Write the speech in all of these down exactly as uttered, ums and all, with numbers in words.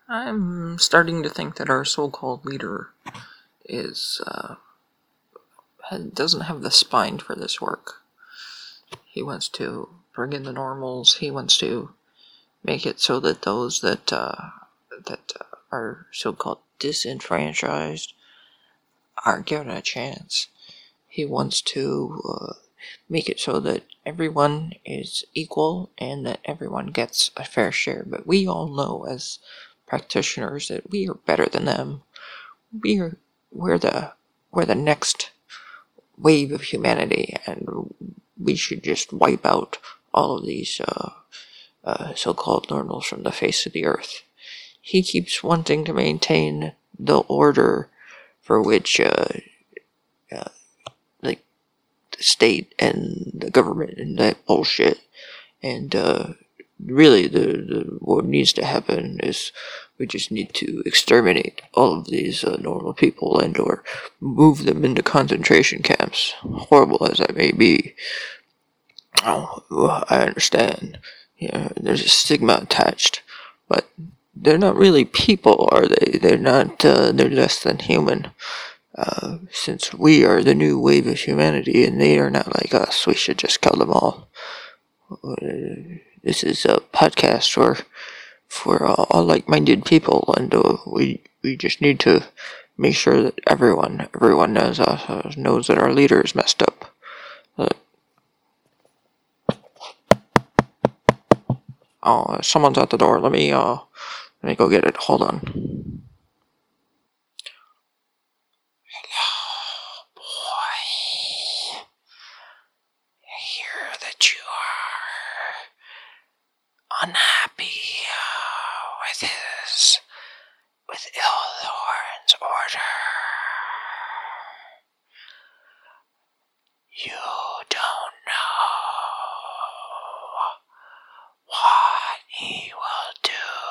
I'm starting to think that our so-called leader is, uh, doesn't have the spine for this work. He wants to bring in the normals. He wants to make it so that those that, uh, that uh, are so-called disenfranchised aren't given a chance. He wants to uh, make it so that everyone is equal and that everyone gets a fair share. But we all know as practitioners that we are better than them. We are we're the we're the next wave of humanity, and we should just wipe out all of these uh, uh, so-called normals from the face of the earth. He keeps wanting to maintain the order for which uh, uh, like the state and the government and that bullshit. And uh, really, the, the what needs to happen is we just need to exterminate all of these uh, normal people and or move them into concentration camps, horrible as that may be. Oh, I understand. Yeah, there's a stigma attached, but they're not really people, are they? They're not. Uh, they're less than human. Uh, since we are the new wave of humanity and they are not like us, we should just kill them all. This is a podcast for for uh, all like-minded people, and uh, we we just need to make sure that everyone everyone knows uh, knows that our leader is messed up. Uh, oh, someone's at the door. Let me uh let me go get it. Hold on. Hello, boy. I hear that you are unhappy uh, with his with Ilthorn's order. You don't know what he will do.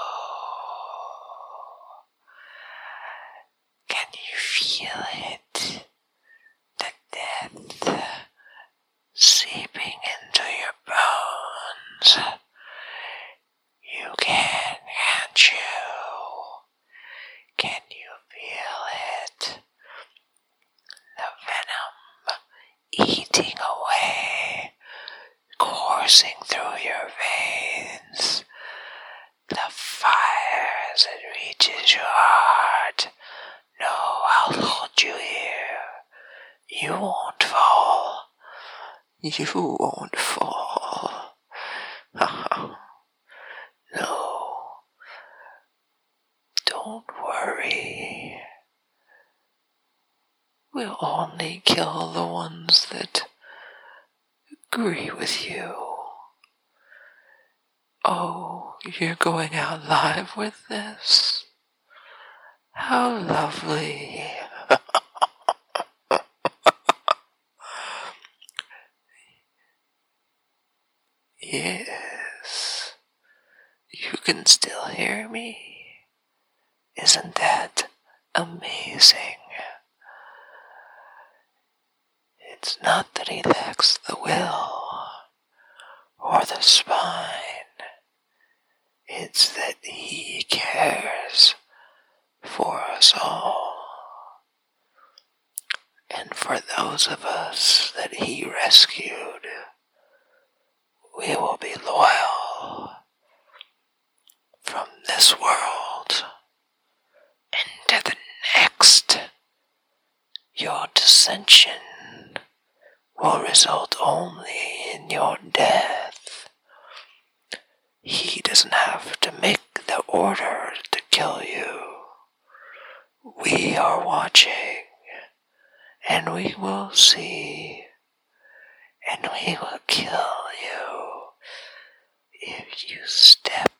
Can you feel it? The death seeping into your bones. You can, can't you? Can you feel it? The venom eating away, coursing through your veins. The fire as it reaches your heart. No, I'll hold you here. You won't fall. You won't fall. No. Don't worry. We'll only kill the ones that agree with you. Oh, you're going out live with this? How lovely. Yes. You can still hear me? Isn't that amazing? It's not that he lacks the will or the spine. It's that he cares for us all. And for those of us that he rescued, we will be loyal from this world into the next. Your dissension will result only in your death. He doesn't have to make the order to kill you. We are watching, and we will see, and we will kill you if you step